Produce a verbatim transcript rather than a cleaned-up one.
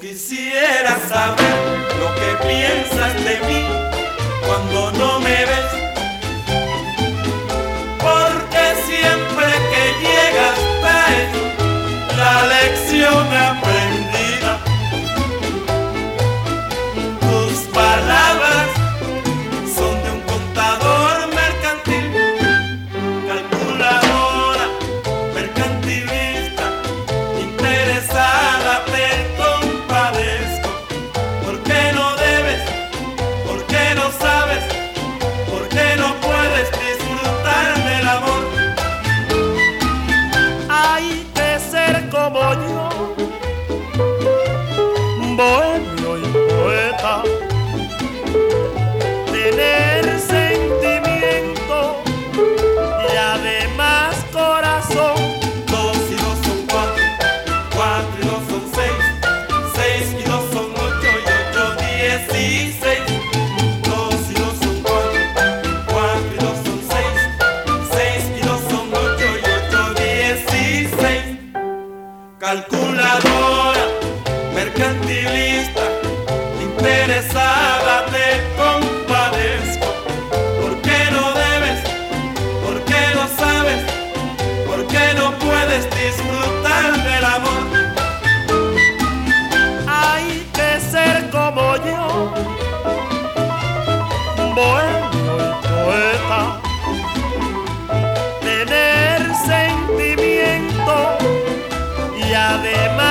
Quisiera saber lo que piensas de mí cuando no me ves, porque siempre que llegas traes la lección aprendida. Tus palabras son de un contador mercantil, calculadora, mercantilista, interesada, te compadezco. ¿Por qué no debes? ¿Por qué no sabes? ¿Por qué no puedes disfrutar del amor? Hay que ser como yo, bohemio y poeta, tener sentimiento y además corazón. Dos y dos son cuatro, cuatro y dos son seis, seis y dos son ocho y ocho dieciséis. Dos y dos son cuatro, cuatro y dos son seis, seis y dos son ocho y ocho dieciséis. Calculadora, mercantilista, interesada, te compadezco. ¿Por qué no debes? ¿Por qué no sabes? ¿Por qué no puedes disfrutar del amor? Hay que ser como yo, bohemio y poeta, tener sentimiento y además